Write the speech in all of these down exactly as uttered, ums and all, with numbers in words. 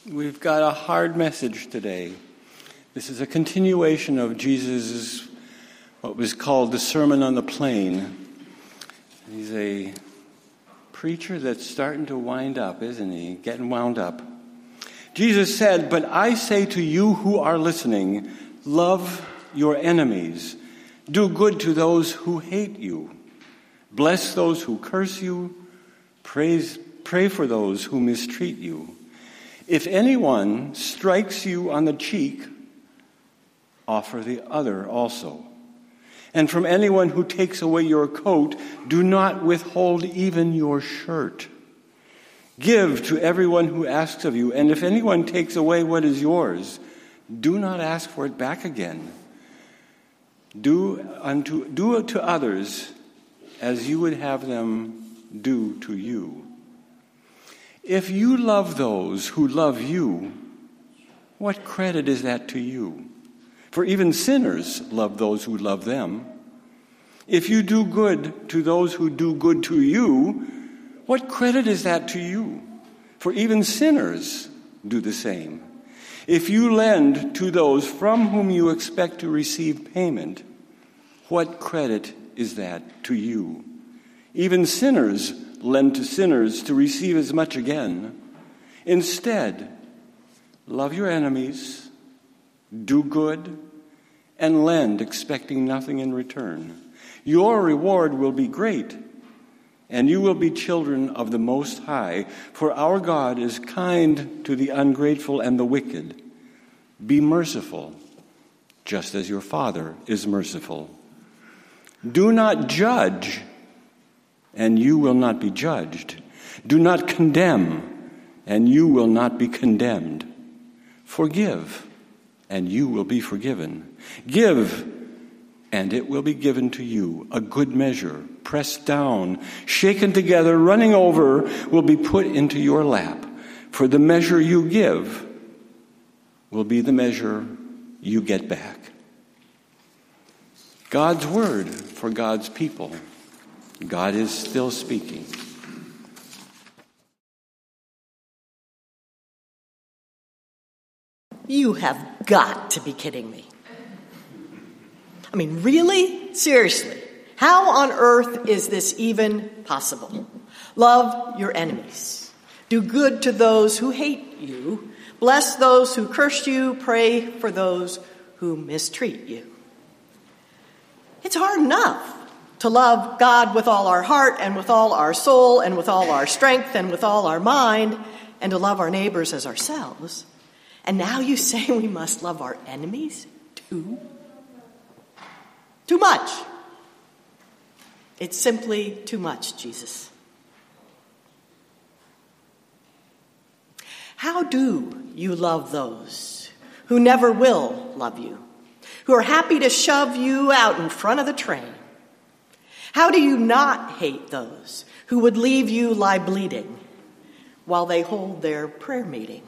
We've got a hard message today. This is a continuation of Jesus' what was called the Sermon on the Plain. He's a preacher that's starting to wind up, isn't he? Getting wound up. Jesus said, "But I say to you who are listening, love your enemies. Do good to those who hate you. Bless those who curse you. Praise, pray for those who mistreat you. If anyone strikes you on the cheek, offer the other also. And from anyone who takes away your coat, do not withhold even your shirt. Give to everyone who asks of you, and if anyone takes away what is yours, do not ask for it back again. Do unto do to others as you would have them do to you. If you love those who love you, what credit is that to you? For even sinners love those who love them. If you do good to those who do good to you, what credit is that to you? For even sinners do the same. If you lend to those from whom you expect to receive payment, what credit is that to you? Even sinners lend to sinners to receive as much again. Instead, love your enemies, do good, and lend, expecting nothing in return. Your reward will be great, and you will be children of the Most High, for our God is kind to the ungrateful and the wicked. Be merciful, just as your Father is merciful. Do not judge, and you will not be judged. Do not condemn, and you will not be condemned. Forgive, and you will be forgiven. Give, and it will be given to you. A good measure, pressed down, shaken together, running over, will be put into your lap. For the measure you give will be the measure you get back." God's word for God's people. God is still speaking. You have got to be kidding me. I mean, really? Seriously? How on earth is this even possible? Love your enemies. Do good to those who hate you. Bless those who curse you. Pray for those who mistreat you. It's hard enough to love God with all our heart and with all our soul and with all our strength and with all our mind, and to love our neighbors as ourselves. And now you say we must love our enemies too? Too much. It's simply too much, Jesus. How do you love those who never will love you, who are happy to shove you out in front of the train? How do you not hate those who would leave you lie bleeding while they hold their prayer meeting?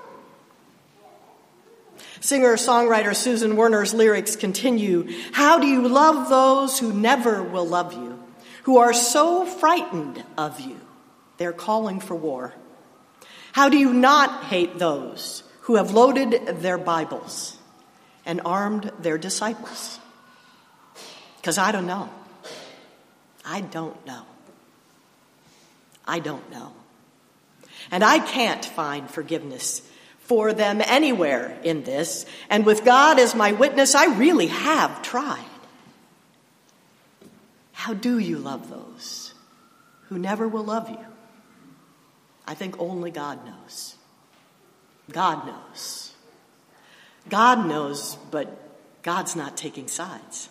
Singer-songwriter Susan Werner's lyrics continue, "How do you love those who never will love you, who are so frightened of you, they're calling for war? How do you not hate those who have loaded their Bibles and armed their disciples?" Because I don't know. I don't know. I don't know. And I can't find forgiveness for them anywhere in this. And with God as my witness, I really have tried. How do you love those who never will love you? I think only God knows. God knows. God knows, but God's not taking sides.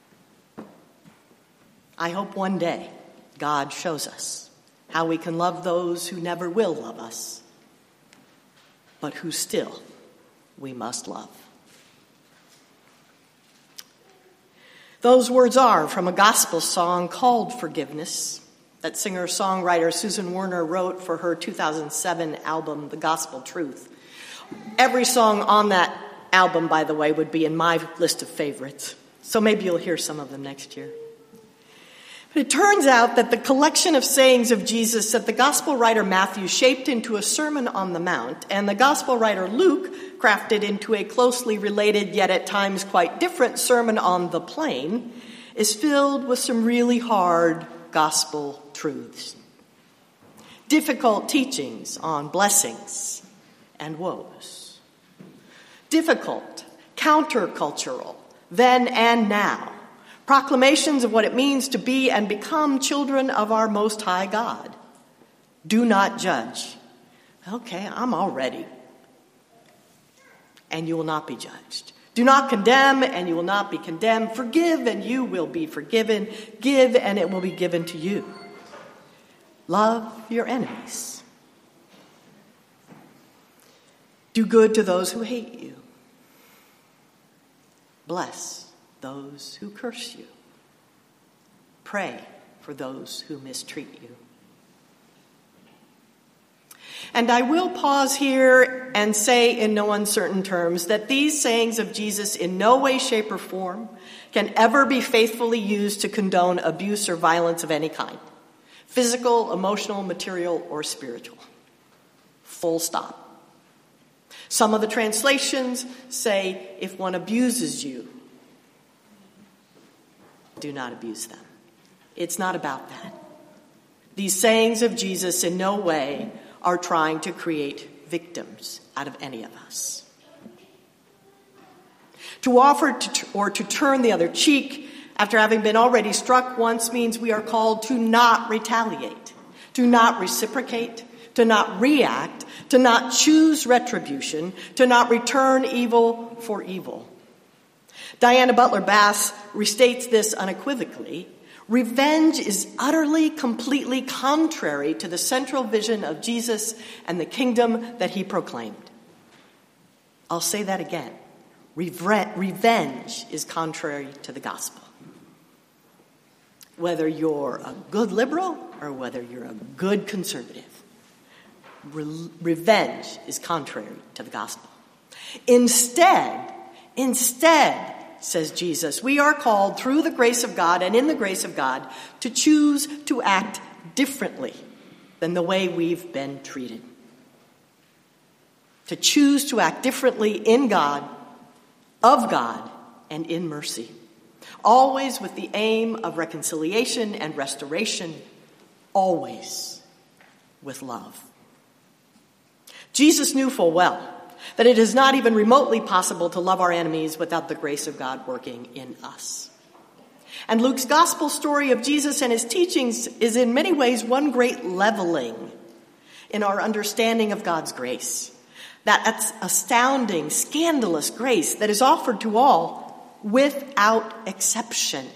I hope one day God shows us how we can love those who never will love us, but who still we must love. Those words are from a gospel song called Forgiveness that singer-songwriter Susan Werner wrote for her two thousand seven album, The Gospel Truth. Every song on that album, by the way, would be in my list of favorites, so maybe you'll hear some of them next year. It turns out that the collection of sayings of Jesus that the gospel writer Matthew shaped into a Sermon on the Mount, and the gospel writer Luke crafted into a closely related, yet at times quite different Sermon on the Plain, is filled with some really hard gospel truths. Difficult teachings on blessings and woes. Difficult, countercultural, then and now. Proclamations of what it means to be and become children of our Most High God. Do not judge. Okay, I'm all ready. And you will not be judged. Do not condemn, and you will not be condemned. Forgive, and you will be forgiven. Give, and it will be given to you. Love your enemies. Do good to those who hate you. Bless those who curse you. Pray for those who mistreat you. And I will pause here and say in no uncertain terms that these sayings of Jesus in no way, shape, or form can ever be faithfully used to condone abuse or violence of any kind. Physical, emotional, material, or spiritual. Full stop. Some of the translations say, if one abuses you, do not abuse them. It's not about that. These sayings of Jesus in no way are trying to create victims out of any of us. To offer to, or to turn the other cheek after having been already struck once means we are called to not retaliate, to not reciprocate, to not react, to not choose retribution, to not return evil for evil. Diana Butler Bass restates this unequivocally. Revenge is utterly, completely contrary to the central vision of Jesus and the kingdom that he proclaimed. I'll say that again. Revenge is contrary to the gospel. Whether you're a good liberal or whether you're a good conservative, re- revenge is contrary to the gospel. Instead, instead, says Jesus, we are called through the grace of God and in the grace of God to choose to act differently than the way we've been treated. To choose to act differently in God, of God, and in mercy. Always with the aim of reconciliation and restoration, always with love. Jesus knew full well that it is not even remotely possible to love our enemies without the grace of God working in us. And Luke's gospel story of Jesus and his teachings is in many ways one great leveling in our understanding of God's grace. That astounding, scandalous grace that is offered to all without exception.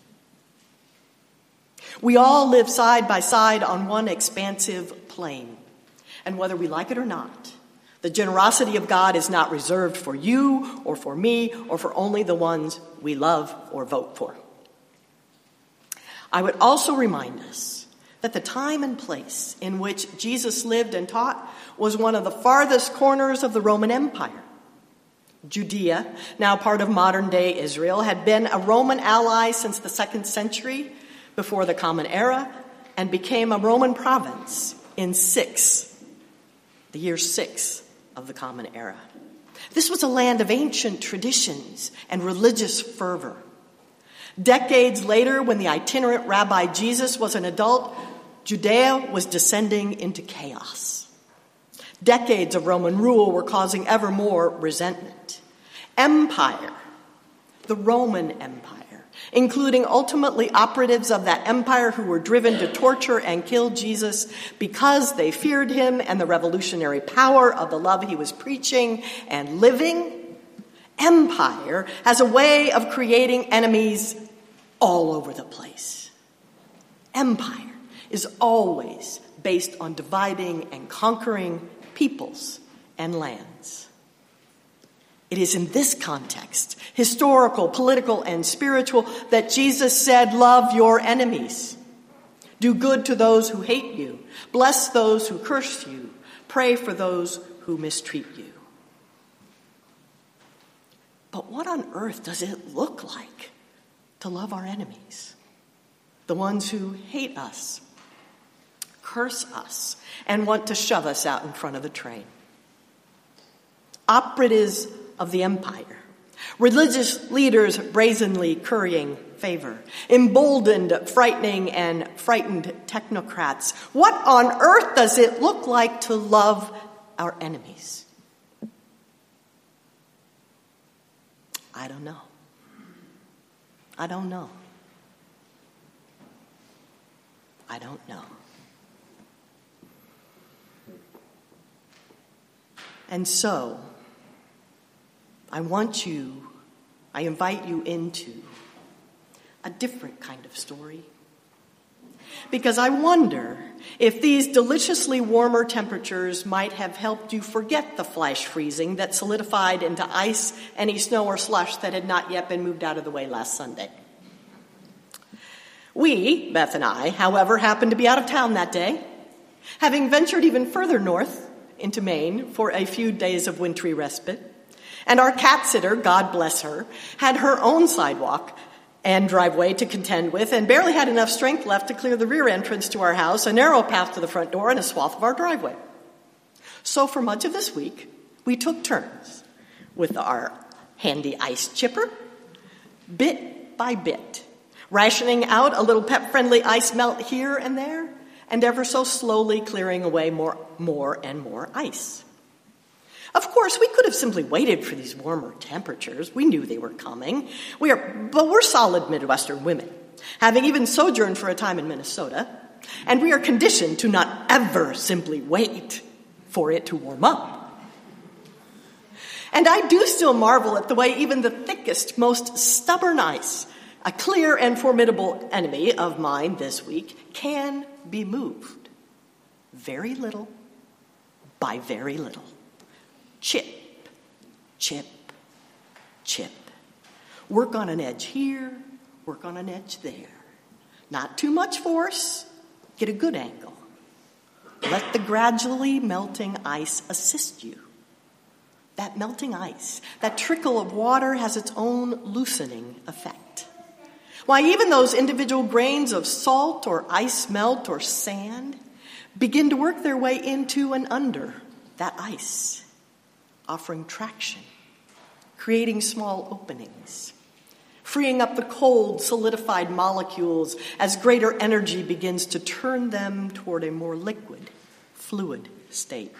We all live side by side on one expansive plane. And whether we like it or not, the generosity of God is not reserved for you or for me or for only the ones we love or vote for. I would also remind us that the time and place in which Jesus lived and taught was one of the farthest corners of the Roman Empire. Judea, now part of modern-day Israel, had been a Roman ally since the second century before the Common Era and became a Roman province in six, the year six of the Common Era. This was a land of ancient traditions and religious fervor. Decades later, when the itinerant Rabbi Jesus was an adult, Judea was descending into chaos. Decades of Roman rule were causing ever more resentment. Empire, the Roman Empire, including ultimately operatives of that empire who were driven to torture and kill Jesus because they feared him and the revolutionary power of the love he was preaching and living. Empire has a way of creating enemies all over the place. Empire is always based on dividing and conquering peoples and lands. It is in this context, historical, political, and spiritual, that Jesus said, love your enemies. Do good to those who hate you. Bless those who curse you. Pray for those who mistreat you. But what on earth does it look like to love our enemies? the ones who hate us, curse us, and want to shove us out in front of the train. Operatives of the empire, religious leaders brazenly currying favor, emboldened, frightening, and frightened technocrats. What on earth does it look like to love our enemies? I don't know. I don't know. I don't know. And so, I want you, I invite you into a different kind of story. Because I wonder if these deliciously warmer temperatures might have helped you forget the flash freezing that solidified into ice, any snow or slush that had not yet been moved out of the way last Sunday. We, Beth and I, however, happened to be out of town that day, having ventured even further north into Maine for a few days of wintry respite. And our cat sitter, God bless her, had her own sidewalk and driveway to contend with, and barely had enough strength left to clear the rear entrance to our house, a narrow path to the front door, and a swath of our driveway. So for much of this week, we took turns with our handy ice chipper, bit by bit, rationing out a little pet-friendly ice melt here and there, and ever so slowly clearing away more, more and more ice. Of course, we could have simply waited for these warmer temperatures. We knew they were coming. We are, but we're solid Midwestern women, having even sojourned for a time in Minnesota, and we are conditioned to not ever simply wait for it to warm up. And I do still marvel at the way even the thickest, most stubborn ice, a clear and formidable enemy of mine this week, can be moved. Very little by very little. Chip, chip, chip. Work on an edge here, work on an edge there. Not too much force, get a good angle. Let the gradually melting ice assist you. That melting ice, that trickle of water has its own loosening effect. Why, even those individual grains of salt or ice melt or sand begin to work their way into and under that ice, offering traction, creating small openings, freeing up the cold, solidified molecules as greater energy begins to turn them toward a more liquid, fluid state.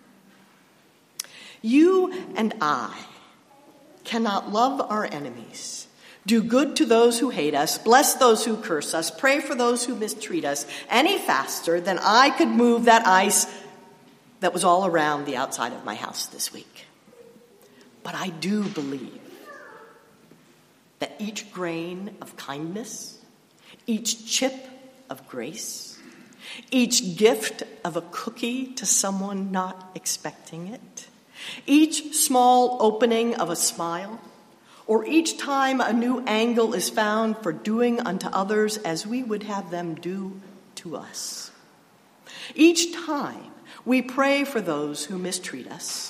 You and I cannot love our enemies, do good to those who hate us, bless those who curse us, pray for those who mistreat us, any faster than I could move that ice that was all around the outside of my house this week. But I do believe that each grain of kindness, each chip of grace, each gift of a cookie to someone not expecting it, each small opening of a smile, or each time a new angle is found for doing unto others as we would have them do to us. Each time we pray for those who mistreat us.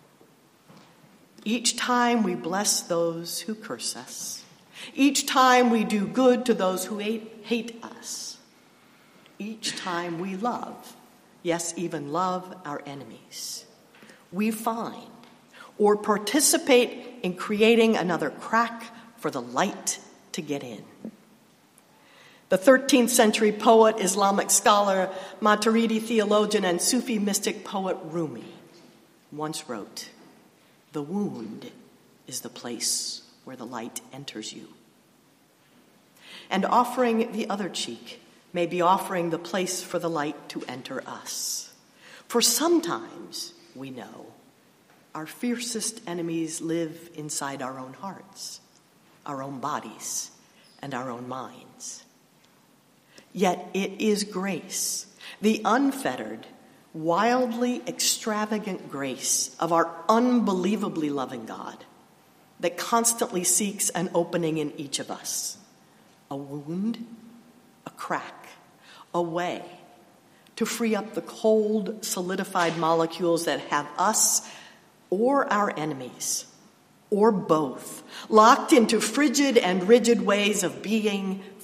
Each time we bless those who curse us. Each time we do good to those who hate, hate us. Each time we love, yes, even love our enemies, we find or participate in creating another crack for the light to get in. The thirteenth century poet, Islamic scholar, Maturidi theologian, and Sufi mystic poet Rumi once wrote, "The wound is the place where the light enters you." And offering the other cheek may be offering the place for the light to enter us. For sometimes, we know, our fiercest enemies live inside our own hearts, our own bodies, and our own minds. Yet it is grace, the unfettered, wildly extravagant grace of our unbelievably loving God, that constantly seeks an opening in each of us, a wound, a crack, a way to free up the cold, solidified molecules that have us or our enemies, or both, locked into frigid and rigid ways of being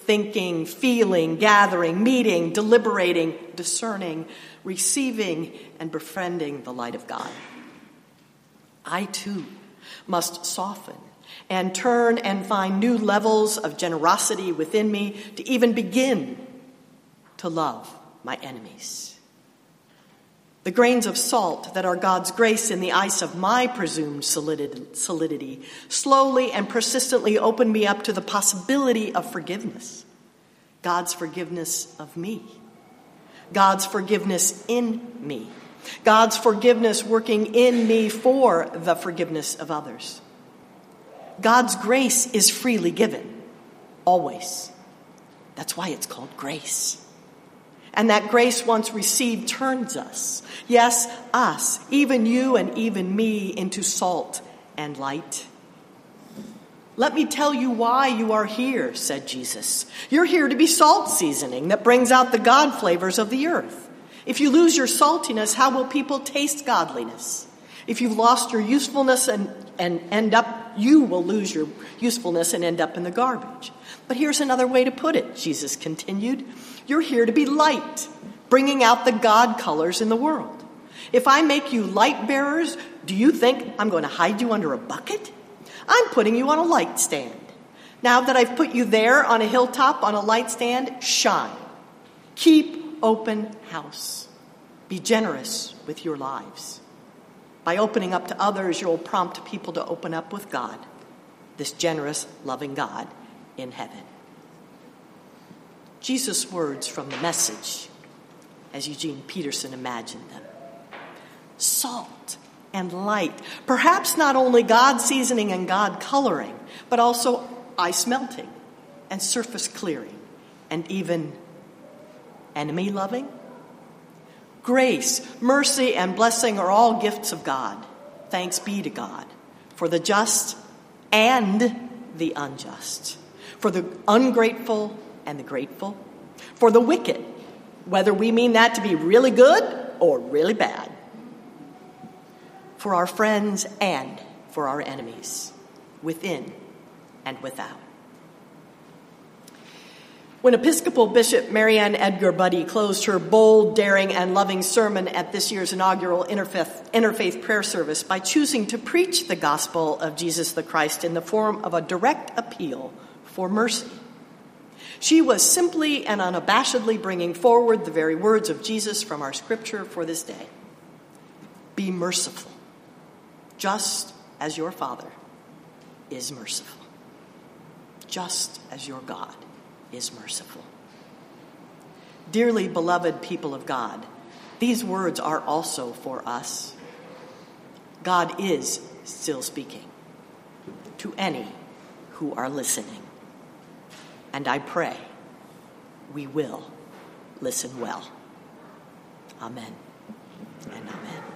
thinking, feeling, gathering, meeting, deliberating, discerning, receiving, and befriending the light of God. I too must soften and turn and find new levels of generosity within me to even begin to love my enemies. The grains of salt that are God's grace in the ice of my presumed solidity slowly and persistently open me up to the possibility of forgiveness. God's forgiveness of me. God's forgiveness in me. God's forgiveness working in me for the forgiveness of others. God's grace is freely given, always. That's why it's called grace. And that grace once received turns us, yes, us, even you and even me, into salt and light. Let me tell you why you are here, said Jesus. You're here to be salt seasoning that brings out the God flavors of the earth. If you lose your saltiness, how will people taste godliness? If you've lost your usefulness and, and end up, you will lose your usefulness and end up in the garbage. But here's another way to put it, Jesus continued. You're here to be light, bringing out the God colors in the world. If I make you light bearers, do you think I'm going to hide you under a bucket? I'm putting you on a light stand. Now that I've put you there on a hilltop on a light stand, shine. Keep open house. Be generous with your lives. By opening up to others, you'll prompt people to open up with God, this generous, loving God in heaven. Jesus' words from the Message, as Eugene Peterson imagined them. Salt and light. Perhaps not only God seasoning and God coloring, but also ice melting and surface clearing and even enemy loving. Grace, mercy, and blessing are all gifts of God. Thanks be to God for the just and the unjust, for the ungrateful and the grateful, for the wicked, whether we mean that to be really good or really bad, for our friends and for our enemies, within and without. When Episcopal Bishop Marianne Edgar Buddy closed her bold, daring, and loving sermon at this year's inaugural Interfaith, Interfaith Prayer Service by choosing to preach the gospel of Jesus the Christ in the form of a direct appeal for mercy, she was simply and unabashedly bringing forward the very words of Jesus from our scripture for this day. Be merciful, just as your Father is merciful, just as your God is merciful. Dearly beloved people of God, these words are also for us. God is still speaking to any who are listening. And I pray we will listen well. Amen and amen.